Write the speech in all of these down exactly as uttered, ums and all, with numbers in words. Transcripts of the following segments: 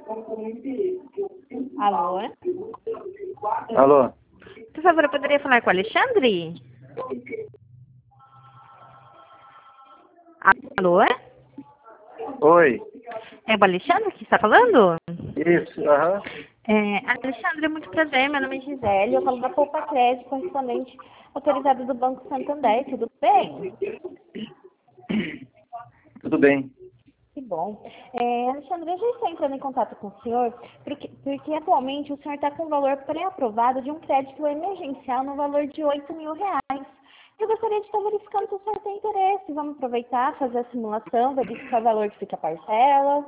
Alô? Alô? Por favor, eu poderia falar com o Alexandre? Alô? Oi. É o Alexandre que está falando? Isso, aham. É, Alexandre, muito prazer. Meu nome é Gisele. Eu falo da Poupa Crédito, correspondente autorizado do Banco Santander. Tudo bem? Tudo bem. Que bom. É, Alexandre, eu já estou entrando em contato com o senhor, porque, porque atualmente o senhor está com um valor pré-aprovado de um crédito emergencial no valor de oito mil reais. Eu gostaria de estar verificando se o senhor tem interesse. Vamos aproveitar, fazer a simulação, verificar o valor que fica a parcela.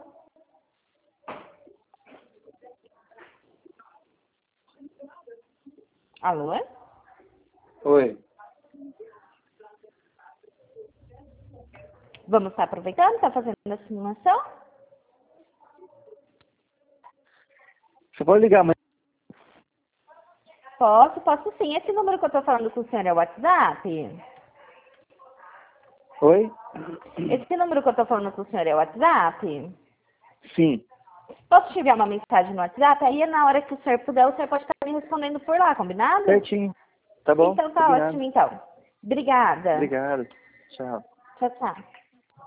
Alô? Oi. Vamos estar aproveitando, estar fazendo a simulação? Você pode ligar amanhã? Posso, posso sim. Esse número que eu estou falando com o senhor é o WhatsApp? Oi? Esse número que eu estou falando com o senhor é o WhatsApp? Sim. Posso te enviar uma mensagem no WhatsApp? Aí na hora que o senhor puder, o senhor pode estar me respondendo por lá, combinado? Certinho. Tá bom? Então tá Combinado. ótimo, então. Obrigada. Obrigado. Tchau. Tchau, tchau.